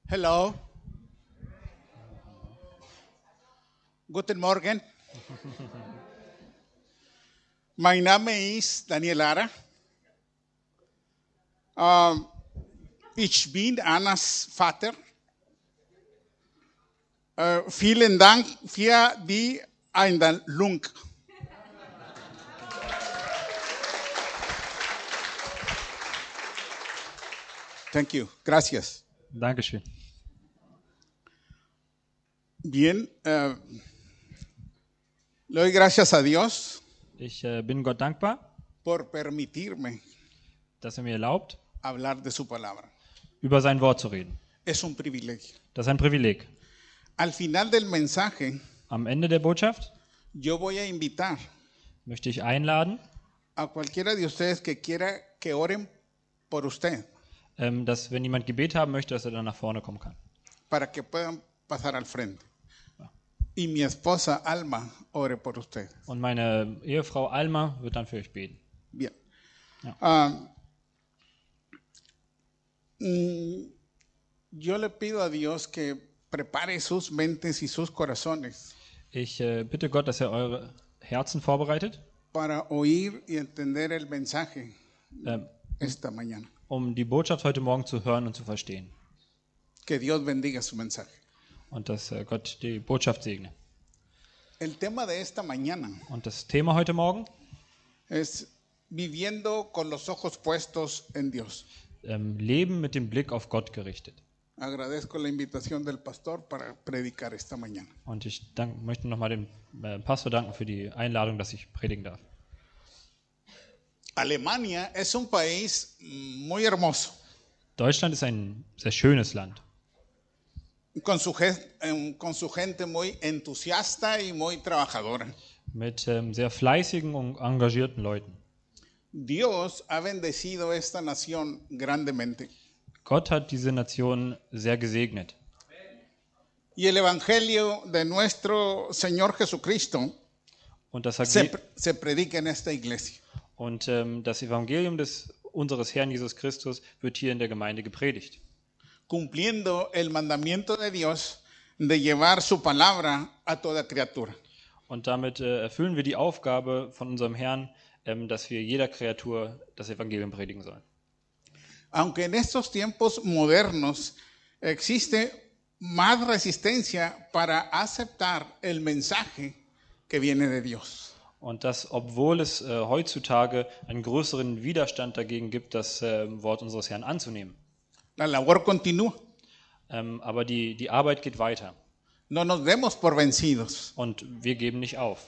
Hello. Guten Morgen. Mein Name ist Daniel Lara. Ich bin Annas Vater. Vielen Dank für die Einladung. Thank you. Gracias. Dankeschön. Bien. Le doy gracias a Dios Ich bin Gott dankbar, por permitirme dass er mir erlaubt, hablar de su palabra. über sein Wort zu reden. Es un privilegio. Das ist ein Privileg. Al final del mensaje, Am Ende der Botschaft yo voy a invitar möchte ich einladen, a cualquiera de ustedes que quiera que oren por usted dass wenn jemand Gebet haben möchte, dass er dann nach vorne kommen kann. para que puedan pasar al frente. Y mi esposa Alma ore por usted. Und meine Ehefrau Alma wird dann für euch beten. Bien. Ja. Yo le pido a Dios que prepare sus mentes y sus corazones Ich bitte Gott, dass er eure Herzen vorbereitet, para oír y entender el mensaje ähm, esta mañana. um die Botschaft heute Morgen zu hören und zu verstehen. Que Dios bendiga su mensaje. Und dass Gott die Botschaft segne. El tema de esta mañana Und das Thema heute Morgen, es viviendo con los ojos puestos en Dios. Leben mit dem Blick auf Gott gerichtet. Agradezco la invitación del pastor para predicar esta mañana. Und ich möchte nochmal dem Pastor danken für die Einladung, dass ich predigen darf. Alemania es un país muy hermoso, Deutschland ist ein sehr schönes Land. con su gente muy entusiasta y muy trabajadora. Mit sehr fleißigen und engagierten Leuten. Dios ha bendecido esta nación grandemente. Gott hat diese Nation sehr gesegnet. Y el evangelio de nuestro Señor Jesucristo Und das, se predica en esta iglesia. und das Evangelium unseres Herrn Jesus Christus wird hier in der Gemeinde gepredigt. Cumpliendo el mandamiento de Dios de llevar su palabra a toda criatura. Und damit erfüllen wir die Aufgabe von unserem Herrn, dass wir jeder Kreatur das Evangelium predigen sollen. Aunque en estos tiempos modernos existe más resistencia para aceptar el mensaje que viene de Dios. Und das, obwohl es heutzutage einen größeren Widerstand dagegen gibt, das Wort unseres Herrn anzunehmen. La labor continúa. Aber die Arbeit geht weiter. No nos demos por vencidos. Und wir geben nicht auf.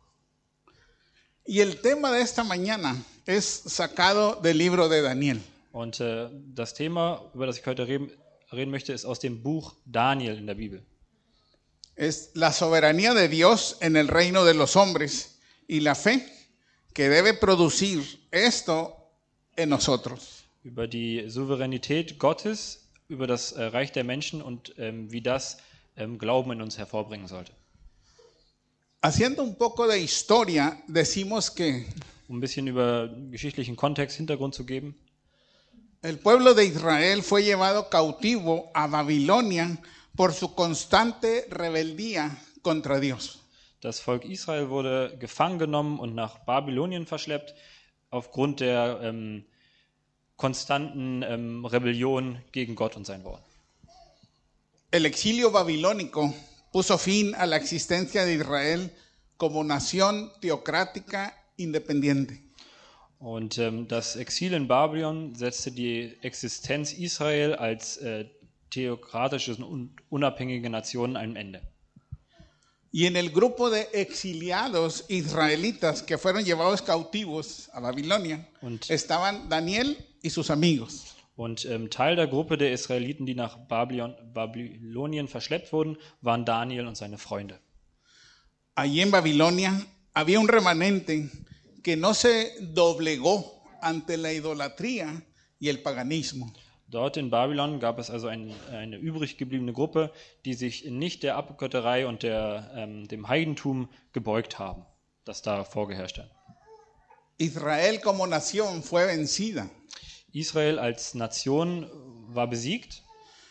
Y el tema de esta mañana es sacado del libro de Daniel. Und das Thema, über das ich heute reden möchte, ist aus dem Buch Daniel in der Bibel. Es la soberanía de Dios en el reino de los hombres y la fe que debe producir esto en nosotros. Über die Souveränität Gottes, über das Reich der Menschen und wie das Glauben in uns hervorbringen sollte. Haciendo un poco de historia, decimos que Um ein bisschen über geschichtlichen Kontext, Hintergrund zu geben. el pueblo de Israel fue llevado cautivo a Babilonia por su constante rebeldía contra Dios. Das Volk Israel wurde gefangen genommen und nach Babylonien verschleppt aufgrund der konstanten Rebellion gegen Gott und sein Wort. El exilio babilónico puso fin a la existencia de Israel como nación teocrática independiente. Und das Exil in Babylon setzte die Existenz Israel als theokratische und unabhängige Nation ein Ende. Y en el grupo de exiliados israelitas que fueron llevados cautivos a Babilonia estaban Daniel y sus amigos. Und Teil der Gruppe der Israeliten, die nach Babylonien verschleppt wurden, waren Daniel und seine Freunde. Allí en Babilonia había un remanente que no se doblegó ante la idolatría y el paganismo. Dort in Babylon gab es also eine übrig gebliebene Gruppe, die sich nicht der Abgötterei und dem Heidentum gebeugt haben, das da vorgeherrscht hat. Israel como nación fue vencida. Israel als Nation war besiegt.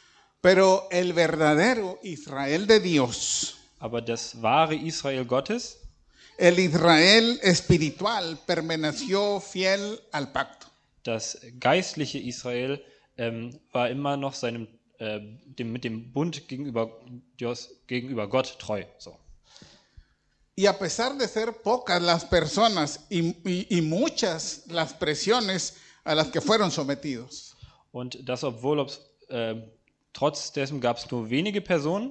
Pero el verdadero Israel de Dios, Aber das wahre Israel Gottes, el Israel espiritual, permaneció fiel al pacto. das geistliche Israel, war immer noch mit dem Bund gegenüber Gott treu. So. Y a pesar de ser pocas las personas y muchas las presiones a las que fueron sometidos, Und das, obwohl trotz dessen gab es nur wenige Personen,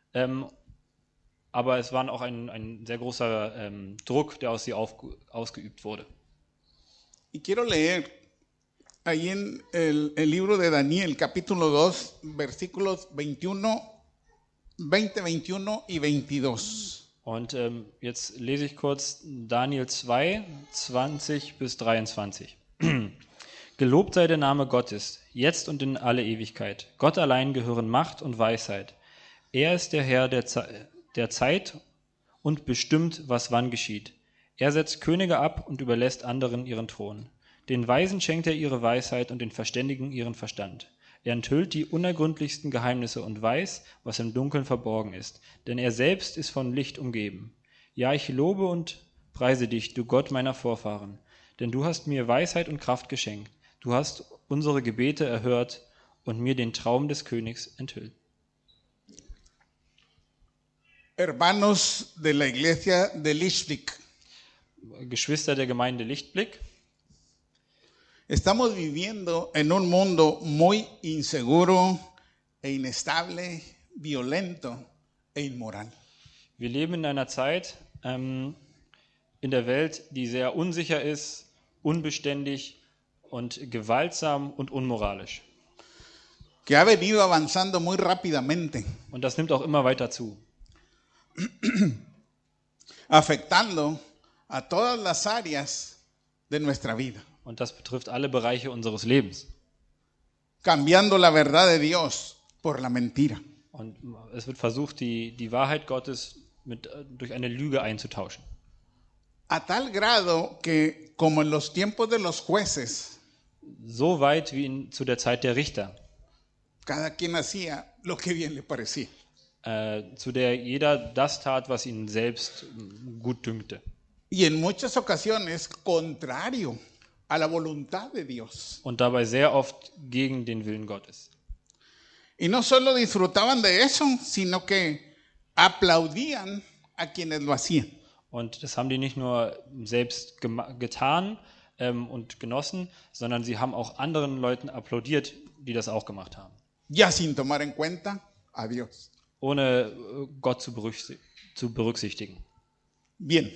aber es war auch ein sehr großer Druck, der aus sie ausgeübt wurde. y quiero leer ahí en el libro de Daniel, capítulo 2, versículos 20, 21 y 22. Und jetzt lese ich kurz Daniel 2, 20 bis 23. Gelobt sei der Name Gottes, jetzt und in alle Ewigkeit. Gott allein gehören Macht und Weisheit. Er ist der Herr der Zeit und bestimmt, was wann geschieht. Er setzt Könige ab und überlässt anderen ihren Thron. Den Weisen schenkt er ihre Weisheit und den Verständigen ihren Verstand. Er enthüllt die unergründlichsten Geheimnisse und weiß, was im Dunkeln verborgen ist, denn er selbst ist von Licht umgeben. Ja, ich lobe und preise dich, du Gott meiner Vorfahren, denn du hast mir Weisheit und Kraft geschenkt. Du hast unsere Gebete erhört und mir den Traum des Königs enthüllt. Hermanos de la iglesia de Lichtblick, Geschwister der Gemeinde Lichtblick, estamos viviendo en un mundo muy inseguro e inestable, violento e inmoral. wir leben in einer Zeit in der Welt, die sehr unsicher ist, unbeständig und gewaltsam und unmoralisch. Que ha venido avanzando muy rápidamente, Und das nimmt auch immer weiter zu. afectando a todas las áreas de nuestra vida, Und das betrifft alle Bereiche unseres Lebens. cambiando la verdad de Dios por la mentira. Und es wird versucht, die Wahrheit Gottes durch eine Lüge einzutauschen. A tal grado que, como en los tiempos de los jueces, So weit wie zu der Zeit der Richter, cada quien hacía lo que bien le parecía. zu der jeder das tat, was ihn selbst gut dünkte. Y en muchas ocasiones contrario a la voluntad de Dios. Und dabei sehr oft gegen den Willen Gottes. Y no solo disfrutaban de eso, sino que aplaudían a quienes lo hacían. Und das haben die nicht nur selbst getan und genossen, sondern sie haben auch anderen Leuten applaudiert, die das auch gemacht haben. Ya sin tomar en cuenta a Dios. Ohne Gott zu berücksichtigen. Bien.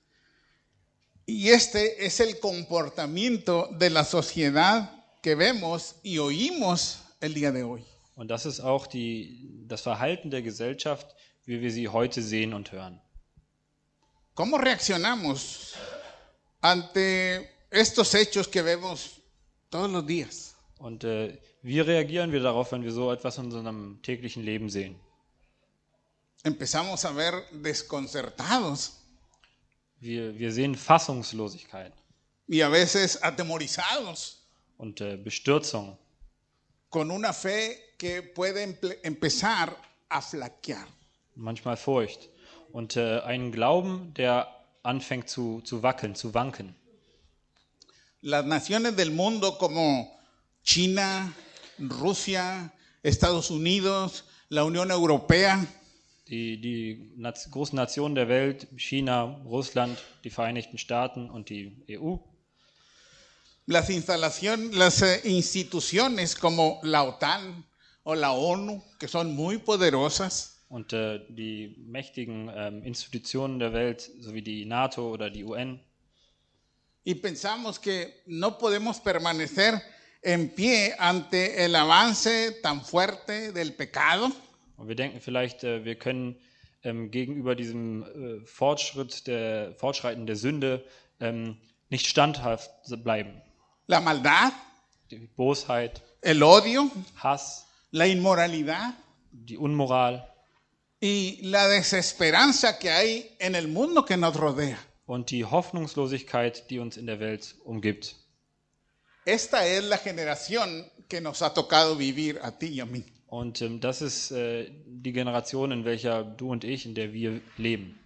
Y este es el comportamiento de la sociedad que vemos y oímos el día de hoy. Und das ist auch das Verhalten der Gesellschaft, wie wir sie heute sehen und hören. ¿Cómo reaccionamos ante estos hechos que vemos todos los días? Und wie reagieren wir darauf, wenn wir so etwas in unserem täglichen Leben sehen? Empezamos a ver desconcertados Wir sehen Fassungslosigkeit y a veces atemorizados und Bestürzung con una fe que puede empezar a flaquear. manchmal Furcht und einen Glauben, der anfängt zu wackeln, zu wanken. Las naciones del mundo como China, Rusia, Estados Unidos, la Unión Europea, Die großen Nationen der Welt, China, Russland, die Vereinigten Staaten und die EU, las instituciones como la OTAN o la ONU, que son muy poderosas, und die mächtigen Institutionen der Welt, sowie die NATO oder die UN. y pensamos que no podemos permanecer en pie ante el avance tan fuerte del pecado. Und wir denken vielleicht, wir können gegenüber diesem Fortschreiten der Sünde nicht standhaft bleiben. La maldad, Die Bosheit, el odio, Hass, la inmoralidad die Unmoral y la desesperanza que hay en el mundo que nos rodea. und die Hoffnungslosigkeit, die uns in der Welt umgibt. Esta es la generación que nos ha tocado vivir a ti y a mí. Und das ist die Generation, in welcher du und ich, in der wir leben.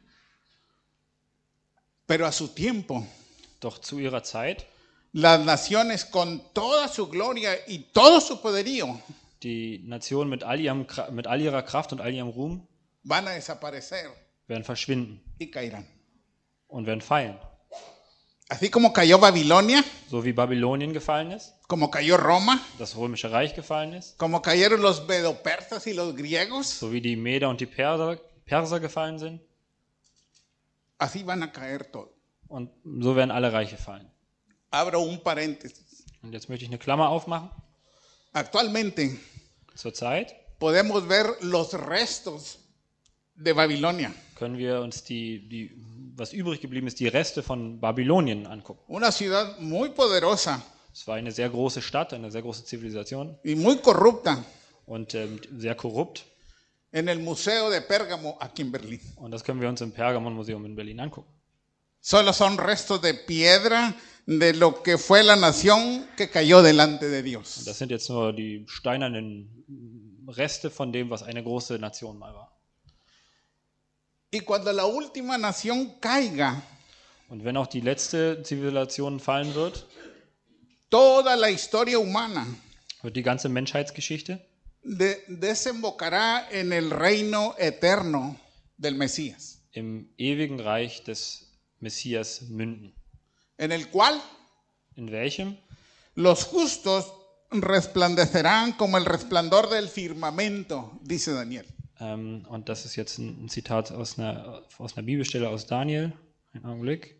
Pero a su tiempo, Doch zu ihrer Zeit, las naciones con toda su gloria y todo su poderío die Nationen mit all ihrer Kraft und all ihrem Ruhm van a desaparecer werden verschwinden y caerán. und werden fallen. Así como cayó Babilonia, So wie Babylonien gefallen ist, como cayó Roma, das Römische Reich gefallen ist, como cayeron los medopersas y los griegos, so wie die Meder und die Perser gefallen sind, así van a caer todos. und so werden alle Reiche fallen. Abro un paréntesis. Und jetzt möchte ich eine Klammer aufmachen. Actualmente Zurzeit podemos ver los restos de Babilonia, können wir uns was übrig geblieben ist, die Reste von Babylonien angucken. una ciudad muy poderosa Es war eine sehr große Stadt, eine sehr große Zivilisation y muy corrupta und sehr korrupt. en el Museo de Pérgamo aquí en Berlín. Und das können wir uns im Pergamon-Museum in Berlin angucken. Solo son restos de piedra de lo que fue la nación que cayó delante de Und Dios. das sind jetzt nur die steinernen Reste von dem, was eine große Nation mal war. Y cuando la última nación caiga, Und wenn auch die letzte Zivilisation fallen wird, toda la historia humana wird die ganze Menschheitsgeschichte desembocará en el reino eterno del Mesías, im ewigen Reich des Messias münden. en el cual In welchem? los justos resplandecerán como el resplandor del firmamento, dice Daniel. Und das ist jetzt ein Zitat aus einer Bibelstelle aus Daniel. Einen Augenblick.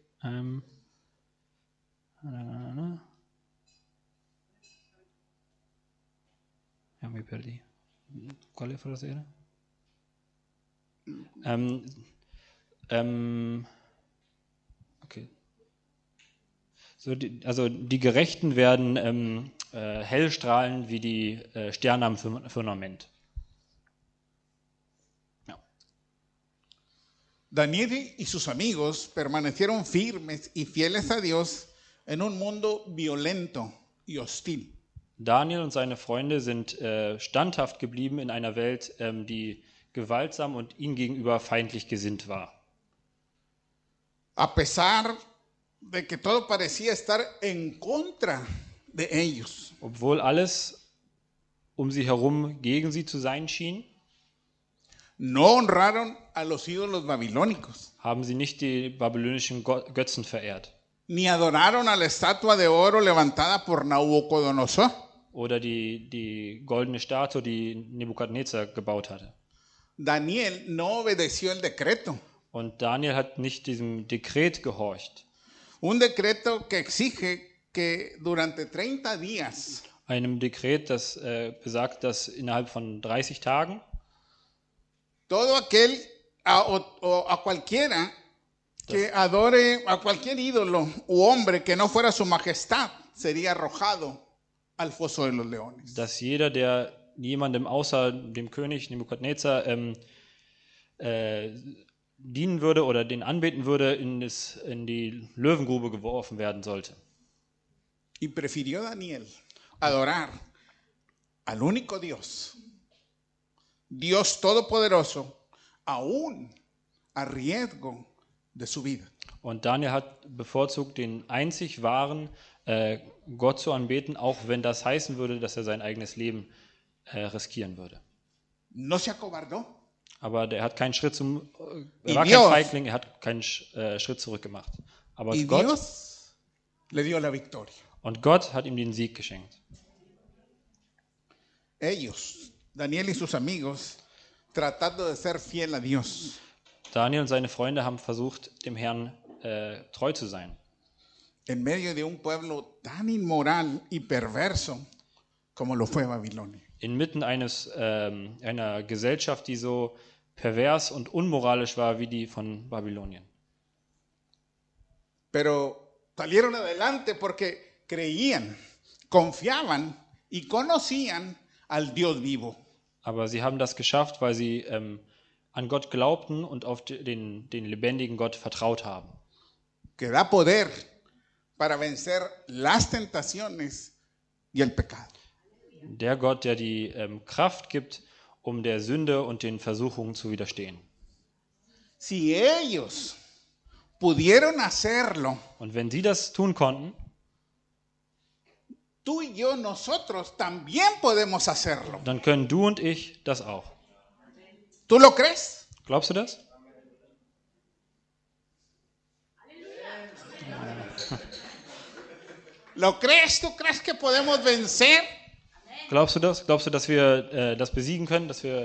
Ja, mi perdí. ¿Cuál fue la frase? Okay. So, also die Gerechten werden hell strahlen wie die Sterne am Firmament. Ja. Daniel y sus amigos permanecieron firmes y fieles a Dios en un mundo violento y hostil. Daniel und seine Freunde sind standhaft geblieben in einer Welt, die gewaltsam und ihnen gegenüber feindlich gesinnt war. A pesar de que todo parecía estar en contra de ellos. Obwohl alles um sie herum gegen sie zu sein schien, No honraron a los ídolos babilónicos, haben sie nicht die babylonischen Götzen verehrt ni adoraron a la estatua de oro levantada por Nabucodonosor. oder die goldene Statue, die Nebukadnezar gebaut hatte. Daniel no obedeció el decreto, Und Daniel hat nicht diesem Dekret gehorcht. un decreto que exige que durante 30 días Einem Dekret, das besagt, dass innerhalb von 30 Tagen todo aquel a cualquiera que adore a cualquier ídolo u hombre que no fuera su majestad sería arrojado al foso de los leones. dass jeder, der jemandem außer dem König Nebukadnezar dienen würde oder den anbeten würde, in die Löwengrube geworfen werden sollte. Y prefirió Daniel adorar al único Dios, Dios Todopoderoso, aún a riesgo de su vida. Und Daniel hat bevorzugt, den einzig wahren Gott zu anbeten, auch wenn das heißen würde, dass er sein eigenes Leben riskieren würde. No se acobardó. Aber er hat keinen Schritt er Y war kein Dios- Feigling, er hat keinen Schritt zurück gemacht. Aber Y Gott, Dios le dio la victoria. und Gott hat ihm den Sieg geschenkt. Ellos, Daniel y sus amigos, tratando de ser fiel a Dios, Daniel und seine Freunde haben versucht, dem Herrn treu zu sein. en medio de un pueblo tan inmoral y perverso como lo fue Babilonia. Inmitten einer Gesellschaft, die so pervers und unmoralisch war wie die von Babylonien. Pero salieron adelante porque creían, confiaban y conocían al Dios vivo. Aber sie haben das geschafft, weil sie an Gott glaubten und auf den lebendigen Gott vertraut haben. Que da poder para vencer las tentaciones y el pecado. Der Gott, der die Kraft gibt, um der Sünde und den Versuchungen zu widerstehen. Si ellos pudieron hacerlo, Und wenn sie das tun konnten, tú y yo, nosotros también podemos hacerlo. dann können du und ich das auch. ¿Tú lo crees? Glaubst du das? ¿Lo crees? ¿Tú crees que podemos vencer? Glaubst du das? Glaubst du, dass wir das besiegen können?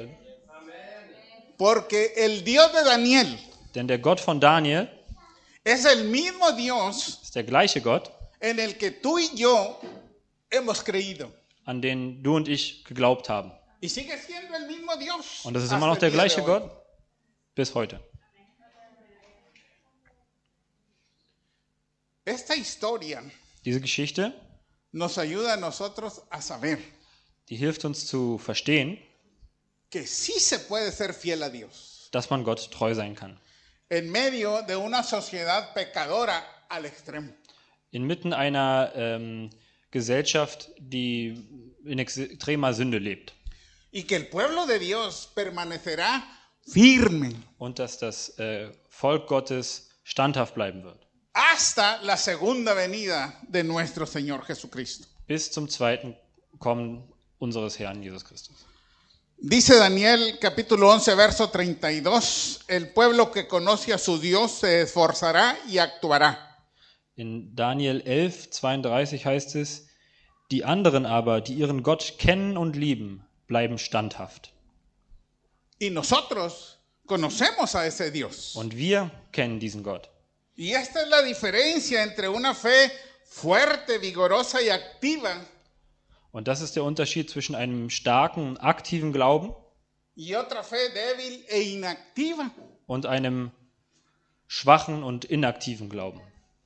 Porque el Dios de Daniel Denn der Gott von Daniel es el mismo Dios ist der gleiche Gott, en el que tú y yo hemos creído. an den du und ich geglaubt haben. Y sigue siendo el mismo Dios. Und das ist hasta immer noch el der día de gleiche hoy. Gott bis heute. Esta historia Diese Geschichte, nos ayuda a nosotros a saber die hilft uns zu verstehen, que sí se puede ser fiel a Dios dass man Gott treu sein kann. en medio de una sociedad pecadora al extremo. Inmitten einer Gesellschaft, die in extremer Sünde lebt. Y que el pueblo de Dios permanecerá firme Und dass das Volk Gottes standhaft bleiben wird. hasta la segunda venida de nuestro Señor Jesucristo. Bis zum zweiten Kommen unseres Herrn Jesus Christus. Dice Daniel capítulo 11 verso 32, el pueblo que conoce a su Dios se esforzará y actuará. In Daniel 11, 32 heißt es, die anderen aber, die ihren Gott kennen und lieben, bleiben standhaft. Y nosotros conocemos a ese Dios. Und wir kennen diesen Gott. Y esta es la diferencia entre una fe fuerte, vigorosa y activa Und das ist der Unterschied zwischen einem starken, aktiven Glauben y otra fe débil e inactiva. und einem schwachen und inaktiven Glauben.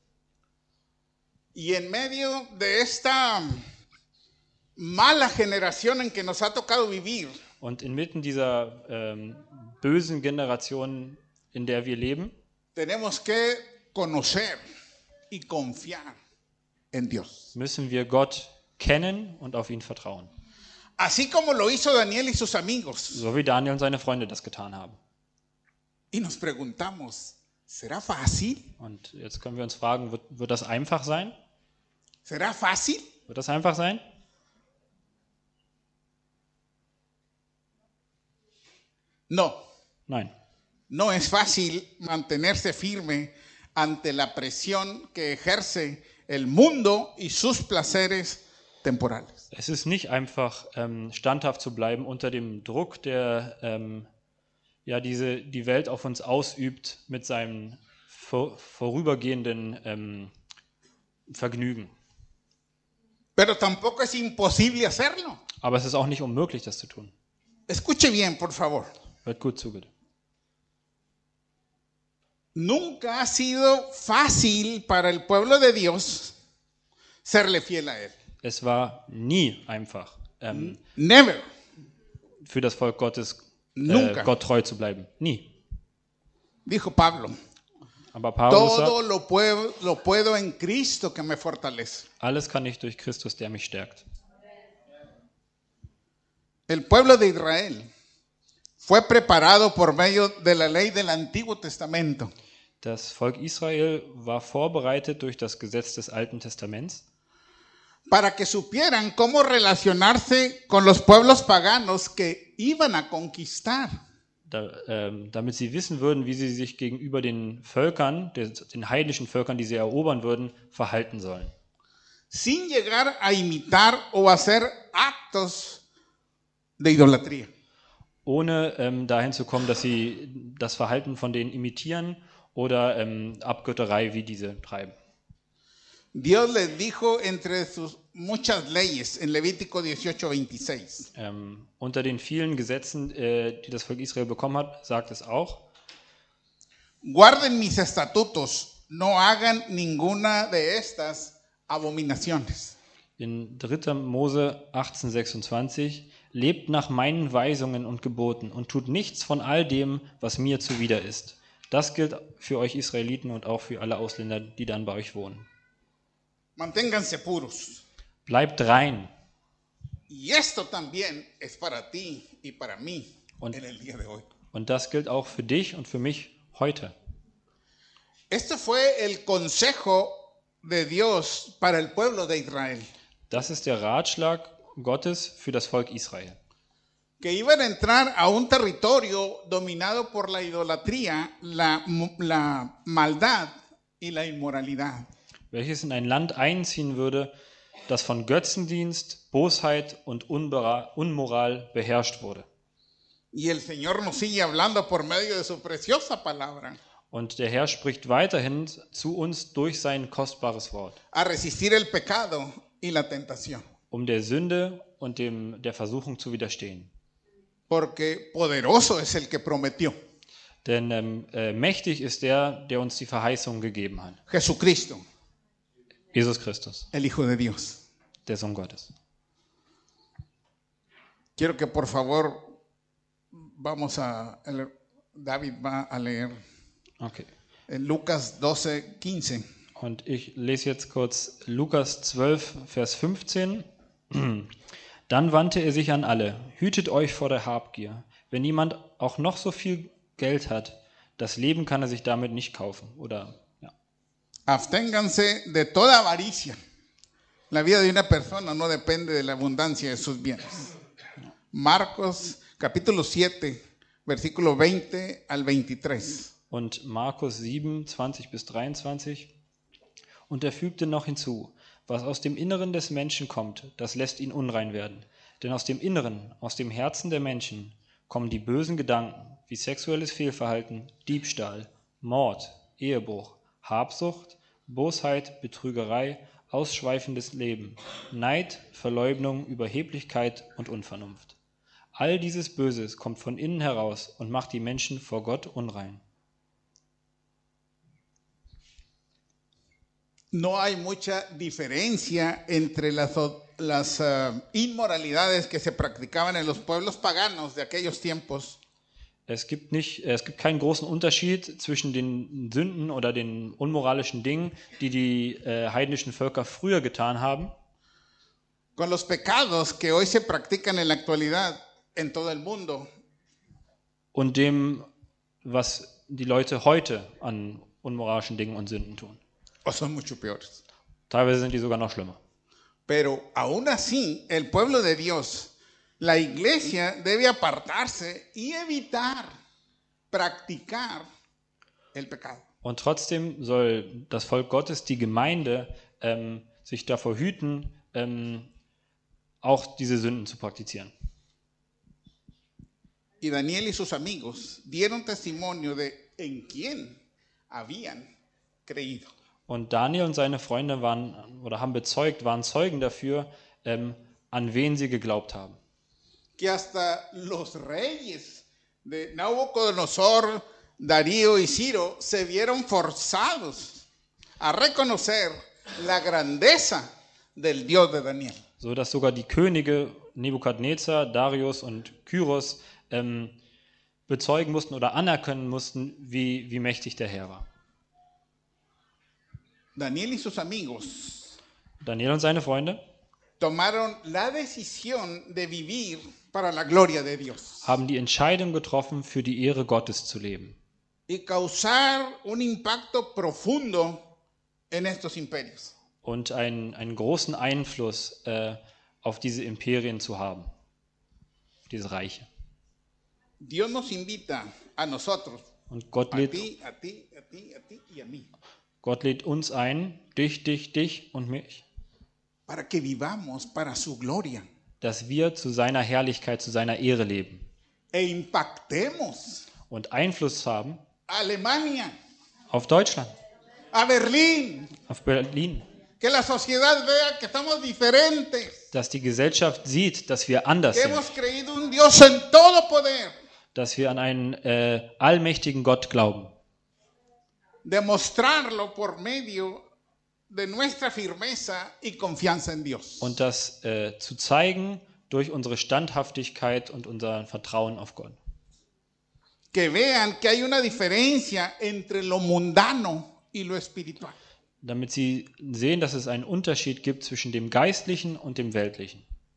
Y en medio de esta mala generación en que nos ha tocado vivir, Und inmitten dieser bösen Generation, in der wir leben, tenemos que conocer y confiar en Dios. müssen wir Gott kennen und auf ihn vertrauen. Así como lo hizo Daniel y sus amigos. So wie Daniel und seine Freunde das getan haben. Y nos preguntamos, ¿será fácil? Und jetzt können wir uns fragen, wird das einfach sein? ¿Será fácil? Wird das einfach sein? No, Nein. no es fácil mantenerse firme ante la presión que ejerce el mundo y sus placeres temporales. Es ist nicht einfach, standhaft zu bleiben unter dem Druck, der die Welt auf uns ausübt mit seinem vorübergehenden Vergnügen. Pero tampoco es imposible hacerlo. Aber es ist auch nicht unmöglich, das zu tun. Escuche bien, por favor. Hört gut zu, bitte. Nunca ha sido fácil para el pueblo de Dios serle fiel a Él. Es war nie einfach, Never. für das Volk Gottes Nunca. Gott treu zu bleiben. Nie. Dijo Pablo, Aber Paulus todo sagt, lo puedo en Cristo que me fortalece. alles kann ich durch Christus, der mich stärkt. El pueblo de Israel fue preparado por medio de la ley del Antiguo Testamento Das Volk Israel war vorbereitet durch das Gesetz des Alten Testaments, para que supieran cómo relacionarse con los pueblos paganos que iban a conquistar. damit sie wissen würden, wie sie sich gegenüber den Völkern, den heidnischen Völkern, die sie erobern würden, verhalten sollen. Sin llegar a imitar o hacer actos de idolatría. Ohne dahin zu kommen, dass sie das Verhalten von denen imitieren oder Abgötterei wie diese treiben. Dios les dijo entre sus muchas leyes en Levítico 18:26. Unter den vielen Gesetzen, die das Volk Israel bekommen hat, sagt es auch, Guarden mis estatutos, no hagan ninguna de estas abominaciones. in 3. Mose 18,26, lebt nach meinen Weisungen und Geboten und tut nichts von all dem, was mir zuwider ist. Das gilt für euch Israeliten und auch für alle Ausländer, die dann bei euch wohnen. Manténganse puros. Bleibt rein. Y esto también es para ti y para mí Und- en el día de hoy. Und das gilt auch für dich und für mich heute. Este fue el consejo de Dios para el pueblo de Israel, Das ist der Ratschlag Gottes für das Volk Israel. que iban a entrar a un territorio dominado por la idolatría, la maldad y la inmoralidad. Welches in ein Land einziehen würde, das von Götzendienst, Bosheit und Unmoral beherrscht wurde. Y el Señor nos sigue hablando por medio de su preciosa palabra, Und der Herr spricht weiterhin zu uns durch sein kostbares Wort, a resistir el pecado y la tentación, um der Sünde und der Versuchung zu widerstehen. porque poderoso es el que prometió, Denn mächtig ist der uns die Verheißung gegeben hat. Jesucristo, Jesus Christus, el Hijo de Dios. der Sohn Gottes. Quiero que por favor David va a leer Okay. en Lucas 12:15. Und ich lese jetzt kurz Lukas 12, Vers 15. Dann wandte er sich an alle: Hütet euch vor der Habgier. Wenn jemand auch noch so viel Geld hat, das Leben kann er sich damit nicht kaufen. Oder ja. Absténganse de toda avaricia. La vida de una persona no depende de la abundancia de sus bienes. Marcos capítulo 7, versículo 20 al 23. Und Markus 7, 20 bis 23. Und er fügte noch hinzu: Was aus dem Inneren des Menschen kommt, das lässt ihn unrein werden. Denn aus dem Inneren, aus dem Herzen der Menschen, kommen die bösen Gedanken, wie sexuelles Fehlverhalten, Diebstahl, Mord, Ehebruch, Habsucht, Bosheit, Betrügerei, ausschweifendes Leben, Neid, Verleugnung, Überheblichkeit und Unvernunft. All dieses Böses kommt von innen heraus und macht die Menschen vor Gott unrein. No hay mucha diferencia entre las inmoralidades que se practicaban en los pueblos paganos de aquellos tiempos Es gibt keinen großen Unterschied zwischen den Sünden oder den unmoralischen Dingen, die heidnischen Völker früher getan haben, con los pecados que hoy se practican en la actualidad en todo el mundo. und dem, was die Leute heute an unmoralischen Dingen und Sünden tun. O son mucho peores. Teilweise sind die sogar noch schlimmer. Pero aún así, el pueblo de Dios, la iglesia debe apartarse y evitar practicar el pecado. Und trotzdem soll das Volk Gottes, die Gemeinde, sich davor hüten, auch diese Sünden zu praktizieren. Y Daniel y sus amigos dieron testimonio de en quién habían creído. Und Daniel und seine Freunde waren Zeugen dafür, an wen sie geglaubt haben. Que hasta los reyes de Nabucodonosor, Darío y Ciro se vieron forzados a reconocer la grandeza del Dios de Daniel. So dass sogar die Könige Nebukadnezar, Darius und Kyros bezeugen mussten oder anerkennen mussten, wie mächtig der Herr war. Daniel y sus amigos Daniel und seine Freunde tomaron la decisión de vivir para la gloria de Dios haben die Entscheidung getroffen, für die Ehre Gottes zu leben y causar un impacto profundo en estos imperios. und einen großen Einfluss auf diese Imperien zu haben, diese Reiche. Dios nos invita a nosotros, Und Gott a lädt ti, a ti, a ti, a ti y a mí, uns ein, dich und mich, para que vivamos para su gloria dass wir zu seiner Herrlichkeit, zu seiner Ehre leben e impactemos und Einfluss haben a Alemania, auf Deutschland, a Berlín, auf Berlin, que la sociedad vea que estamos diferentes, dass die Gesellschaft sieht, dass wir anders que sind, hemos creído un Dios en todo poder, dass wir an einen allmächtigen Gott glauben demostrarlo por medio de nuestra firmeza y confianza en Dios. und das zu zeigen durch unsere Standhaftigkeit und unser Vertrauen auf Gott. Que vean que hay una diferencia entre lo mundano y lo espiritual. Damit sie sehen, dass es einen Unterschied gibt zwischen dem Geistlichen und dem Weltlichen.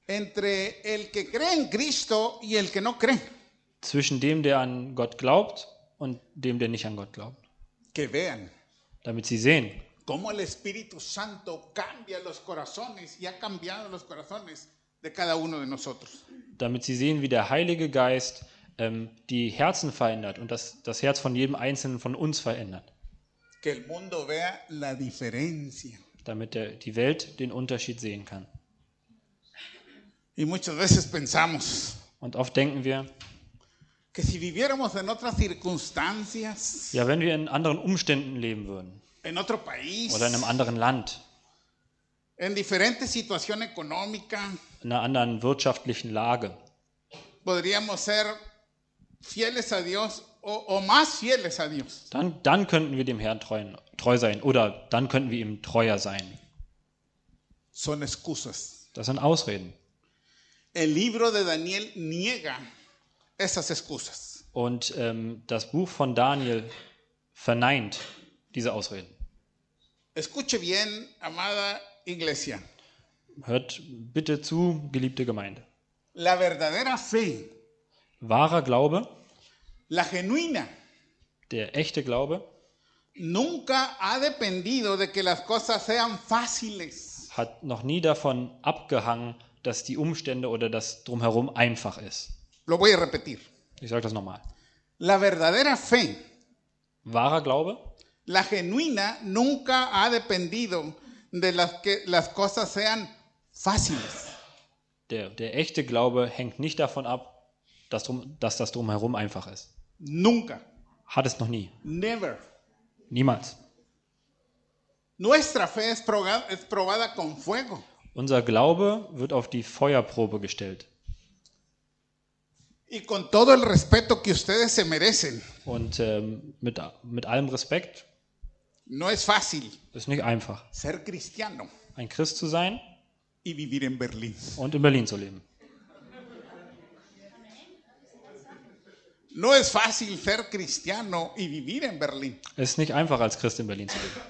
entre el que cree en Cristo y el que no cree. Zwischen dem, der an Gott glaubt und dem, der nicht an Gott glaubt. Que vean Damit sie sehen, cómo el Espíritu Santo cambia los corazones y ha cambiado los corazones de cada uno de nosotros. damit sie sehen, wie der Heilige Geist die Herzen verändert und das Herz von jedem Einzelnen von uns verändert. Que el mundo vea la diferencia. Damit die Welt den Unterschied sehen kann. Y muchas veces pensamos Und oft denken wir, que si viviéramos en otras circunstancias, ja, wenn wir in anderen Umständen leben würden en otro país, oder in einem anderen Land, en diferente situación económica, in einer anderen wirtschaftlichen Lage, podríamos ser fieles a Dios o más fieles a Dios. dann könnten wir dem Herrn treu sein oder dann könnten wir ihm treuer sein. Son excusas. Das sind Ausreden. El libro de Daniel niega esas excusas. Und das Buch von Daniel verneint diese Ausreden. Escuche bien, amada iglesia. Hört bitte zu, geliebte Gemeinde. La verdadera fe, Wahrer Glaube, la genuina, der echte Glaube, nunca ha dependido de que las cosas sean fáciles. hat noch nie davon abgehangen, dass die Umstände oder das Drumherum einfach ist. Lo voy a repetir. Ich sage das nochmal. La verdadera fe, Wahrer Glaube, la genuina, nunca ha dependido de que las cosas sean fáciles. der echte Glaube hängt nicht davon ab, dass das Drumherum einfach ist. Nunca. Hat es noch nie. Never. Niemals. Nuestra fe es probada con fuego. Unser Glaube wird auf die Feuerprobe gestellt. Y con todo el respeto que ustedes se merecen, Und mit allem Respekt, no es fácil ist nicht einfach, ser cristiano ein Christ zu sein y vivir en Berlín. und in Berlin zu leben. No es fácil ser cristiano y vivir en Berlín. Es ist nicht einfach, als Christ in Berlin zu leben.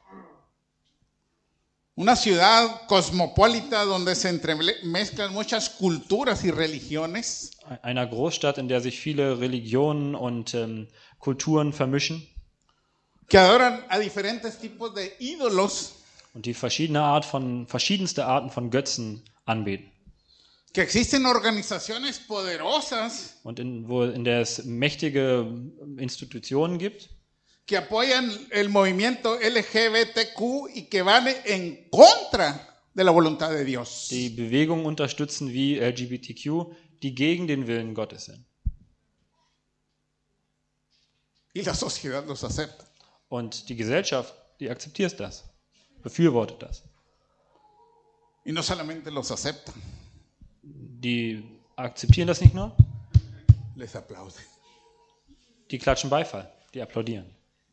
Una ciudad cosmopolita donde se entremezclan muchas culturas y religiones. Einer Großstadt, in der sich viele Religionen und Kulturen vermischen Que adoran a diferentes tipos de ídolos. und die verschiedenste Arten von Götzen anbeten. Que existen organizaciones poderosas Und in der es mächtige Institutionen gibt, que apoyan el movimiento LGBTQ y que van en contra de la voluntad de Dios. die Bewegungen unterstützen wie LGBTQ, die gegen den Willen Gottes sind. Y la sociedad los acepta. Und die Gesellschaft, die akzeptiert das, befürwortet das. Y no solamente los aceptan, Die akzeptieren das nicht nur, les aplauden. die klatschen Beifall, die applaudieren.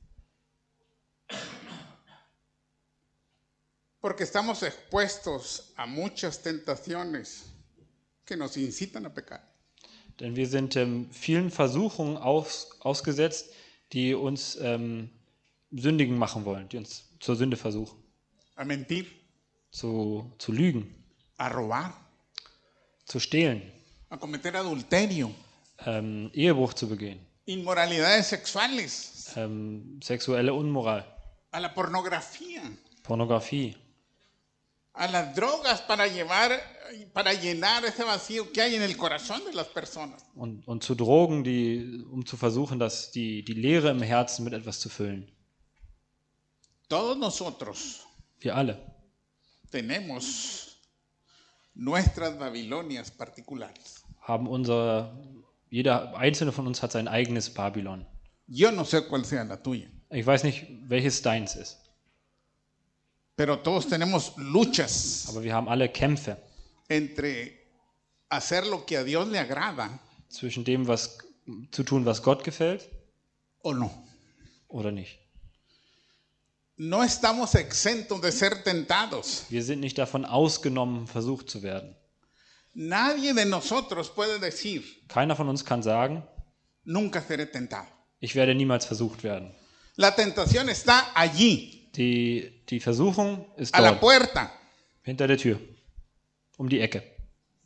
Porque estamos expuestos a muchas tentaciones que nos incitan a pecar. Denn wir sind vielen Versuchungen ausgesetzt, die uns sündigen machen wollen, die uns zur Sünde versuchen. A mentir, Zu lügen, a robar, zu stehlen, a cometer adulterio, Ehebruch zu begehen, inmoralidades sexuales, sexuelle Unmoral, a la pornografía, Pornografie, a las drogas para llenar ese vacío que hay en el corazón de las personas. und zu Drogen, um zu versuchen, die Leere im Herzen mit etwas zu füllen. Todos nosotros Wir alle tenemos nuestras Babilonias particulares. haben jeder einzelne von uns hat sein eigenes Babylon. Yo no sé cuál sea la tuya, Ich weiß nicht, welches deins ist, pero todos tenemos luchas aber wir haben alle Kämpfe entre hacer lo que a Dios le agrada zwischen dem, was zu tun, was Gott gefällt o no. oder nicht. No estamos exentos de ser tentados. Wir sind nicht davon ausgenommen, versucht zu werden. Nadie de nosotros puede decir, Keiner von uns kann sagen, nunca seré tentado. ich werde niemals versucht werden. La tentación está allí, Die Versuchung ist a la dort, puerta. hinter der Tür, um die Ecke.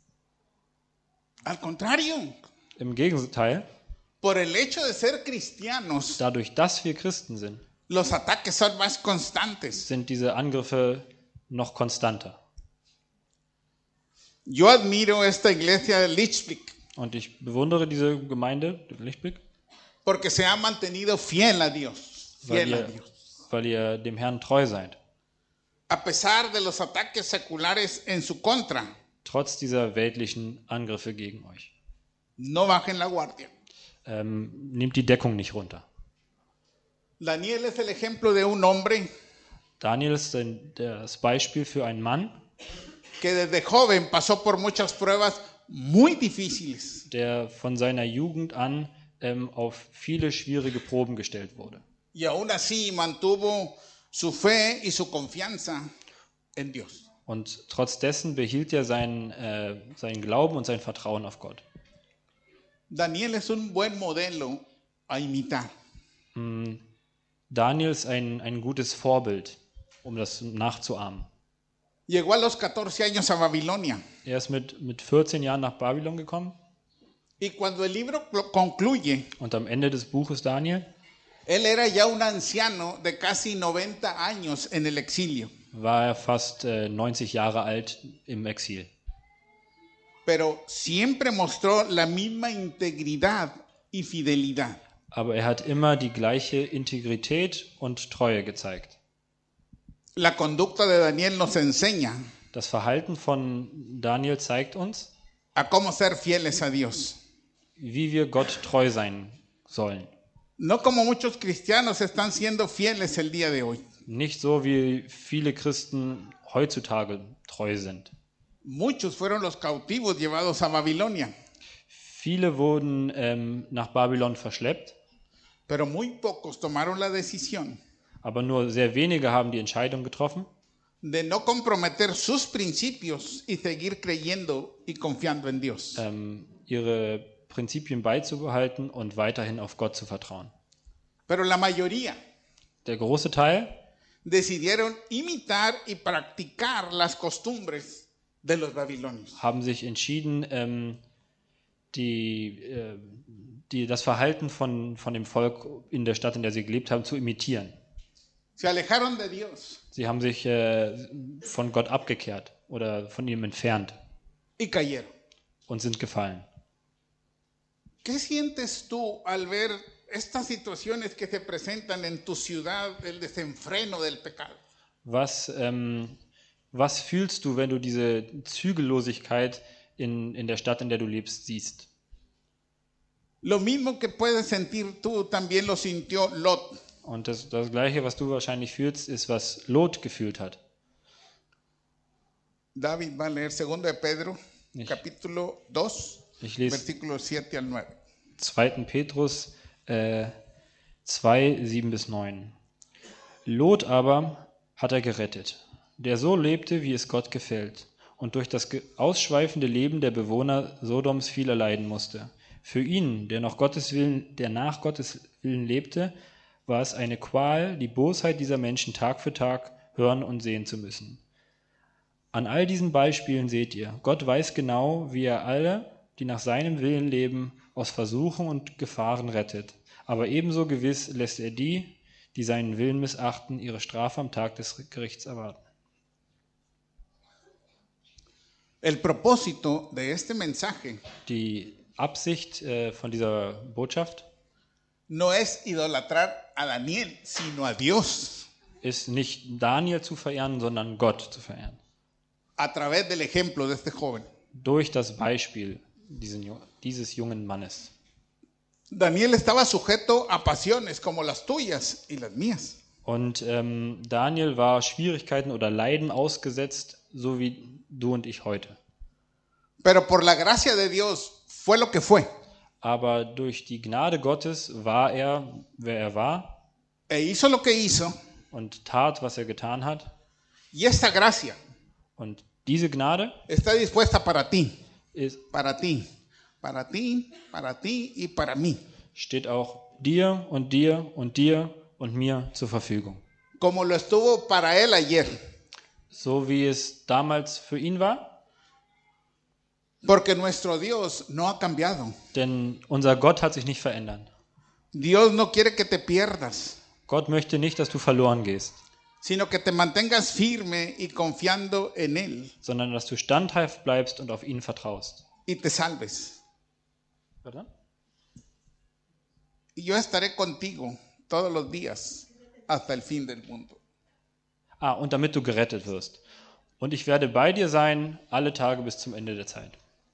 Al contrario, Im Gegenteil, por el hecho de ser cristianos, dadurch, dass wir Christen sind, los ataques son más constantes. sind diese Angriffe noch konstanter. Yo admiro esta iglesia de Lichfield Und ich bewundere diese Gemeinde, Lichtblick, porque se ha mantenido fiel a Dios. Fiel a Dios. weil ihr dem Herrn treu seid. A pesar de los ataques seculares en su contra, Trotz dieser weltlichen Angriffe gegen euch. no bajen la guardia. Nehmt die Deckung nicht runter. Daniel es el ejemplo de un hombre Daniel ist das Beispiel für einen Mann, que desde joven pasó por muchas pruebas muy difíciles. der von seiner Jugend an auf viele schwierige Proben gestellt wurde. Y aún así mantuvo su fe y su confianza en Dios. Und trotz dessen behielt er seinen Glauben und sein Vertrauen auf Gott. Daniel es un buen modelo a imitar. Daniel ist ein gutes Vorbild, um das nachzuahmen. Llegó a los 14 años a Babilonia. Er ist mit 14 Jahren nach Babylon gekommen Y cuando el libro concluye, und am Ende des Buches Daniel él era ya un anciano de casi 90 años en el exilio. war er fast 90 Jahre alt im Exil. Pero siempre mostró la misma integridad y fidelidad. Aber er hat immer die gleiche Integrität und Treue gezeigt. La conducta de Daniel nos enseña Das Verhalten von Daniel zeigt uns, a cómo ser fieles a Dios. wie wir Gott treu sein sollen. No como muchos cristianos están siendo fieles el día de hoy. Nicht so, wie viele Christen heutzutage treu sind. Muchos fueron los cautivos llevados a Babilonia, Viele wurden nach Babylon verschleppt, pero muy pocos tomaron la decisión aber nur sehr wenige haben die Entscheidung getroffen, de no comprometer sus principios y seguir creyendo y confiando en Dios. ihre Prinzipien beizubehalten und weiterhin auf Gott zu vertrauen. Pero la mayoría Der große Teil decidieron imitar y practicar las costumbres de los babilonios. haben sich entschieden, das Verhalten von dem Volk in der Stadt, in der sie gelebt haben, zu imitieren. Se alejaron de Dios Sie haben sich von Gott abgekehrt oder von ihm entfernt y cayeron. und sind gefallen. ¿Qué sientes tú al ver estas situaciones que se presentan en tu ciudad, el desenfreno del pecado? Was fühlst du, wenn du diese Zügellosigkeit in der Stadt, in der du lebst, siehst? Lo mismo que puedes sentir tú, también lo sintió Lot. Und das Gleiche, was du wahrscheinlich fühlst, ist, was Lot gefühlt hat. David va a leer 2 de Pedro, Ich- capítulo 2, Ich lese versículos 7 al 9. 2. Petrus 2, 7 bis 9. Lot aber hat er gerettet, der so lebte, wie es Gott gefällt, und durch das ausschweifende Leben der Bewohner Sodoms viel erleiden musste. Für ihn, der nach Gottes Willen lebte, war es eine Qual, die Bosheit dieser Menschen Tag für Tag hören und sehen zu müssen. An all diesen Beispielen seht ihr, Gott weiß genau, wie er alle, die nach seinem Willen leben, aus Versuchen und Gefahren rettet. Aber ebenso gewiss lässt er die seinen Willen missachten, ihre Strafe am Tag des Gerichts erwarten. El propósito de este mensaje Die Absicht von dieser Botschaft no es idolatrar a Daniel, sino a Dios, ist nicht Daniel zu verehren, sondern Gott zu verehren. a través del ejemplo de este joven. Durch das Beispiel dieses jungen Mannes. Daniel estaba sujeto a pasiones como las tuyas y las mías. Und Daniel war Schwierigkeiten oder Leiden ausgesetzt, so wie du und ich heute. Pero por la gracia de Dios fue lo que fue. Aber durch die Gnade Gottes war er, wer er war, E hizo lo que hizo. und tat, was er getan hat. Y esta gracia Und diese Gnade está dispuesta para ti, ist, para ti, para ti, para ti y para mí. steht auch dir und dir und dir und mir zur Verfügung. Como lo estuvo para él ayer. So wie es damals für ihn war, Porque nuestro Dios no ha cambiado. Denn unser Gott hat sich nicht verändert. Dios no quiere que te pierdas, Gott möchte nicht, dass du verloren gehst, sino que te mantengas firme y confiando en Él sondern dass du standhaft bleibst und auf ihn vertraust. y te salves. Oder? Y yo estaré contigo todos los días hasta el fin del mundo. Und damit du gerettet wirst. Und ich werde bei dir sein, alle Tage bis zum Ende der Zeit.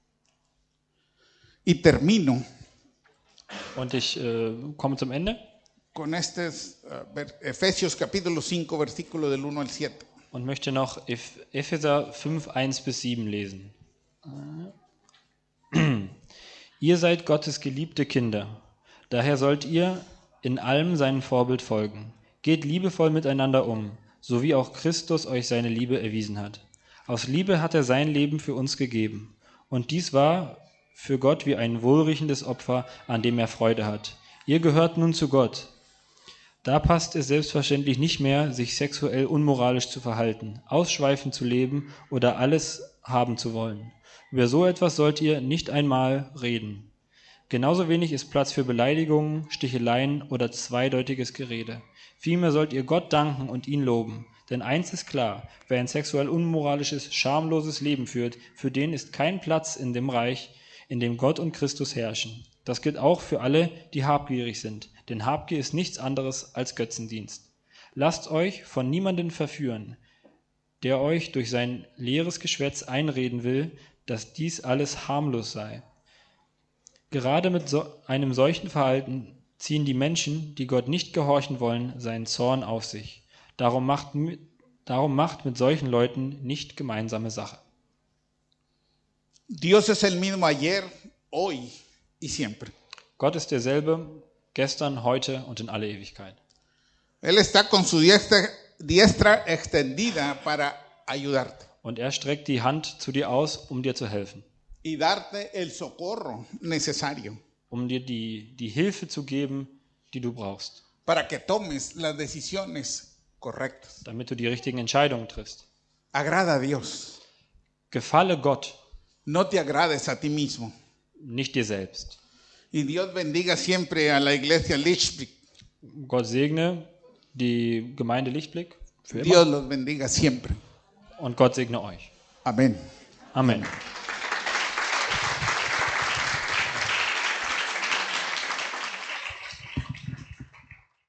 Y termino Und ich komme zum Ende con Efesios capítulo 5, versículo del 1 al 7. und möchte noch Epheser 5, 1 bis 7 lesen. Ihr seid Gottes geliebte Kinder. Daher sollt ihr in allem seinem Vorbild folgen. Geht liebevoll miteinander um, so wie auch Christus euch seine Liebe erwiesen hat. Aus Liebe hat er sein Leben für uns gegeben. Und dies war für Gott wie ein wohlriechendes Opfer, an dem er Freude hat. Ihr gehört nun zu Gott. Da passt es selbstverständlich nicht mehr, sich sexuell unmoralisch zu verhalten, ausschweifend zu leben oder alles haben zu wollen. Über so etwas sollt ihr nicht einmal reden. Genauso wenig ist Platz für Beleidigungen, Sticheleien oder zweideutiges Gerede. Vielmehr sollt ihr Gott danken und ihn loben. Denn eins ist klar, wer ein sexuell unmoralisches, schamloses Leben führt, für den ist kein Platz in dem Reich, in dem Gott und Christus herrschen. Das gilt auch für alle, die habgierig sind, denn Habgier ist nichts anderes als Götzendienst. Lasst euch von niemandem verführen, der euch durch sein leeres Geschwätz einreden will, dass dies alles harmlos sei. Gerade mit einem solchen Verhalten ziehen die Menschen, die Gott nicht gehorchen wollen, seinen Zorn auf sich. Darum macht mit solchen Leuten nicht gemeinsame Sache. Dios es el mismo ayer, hoy y siempre. Gott ist derselbe, gestern, heute und in alle Ewigkeit. Él está con su diestra extendida para ayudarte Und er streckt die Hand zu dir aus, um dir zu helfen. y darte el socorro necesario Um dir die Hilfe zu geben, die du brauchst, para que tomes las decisiones correctas. damit du die richtigen Entscheidungen triffst. Agrada a Dios. Gefalle Gott, No te agrades a ti mismo. nicht dir selbst. Y Dios bendiga siempre a la iglesia Lichtblick. Gott segne die Gemeinde Lichtblick für immer Dios los bendiga siempre. und Gott segne euch. Amén. Amen.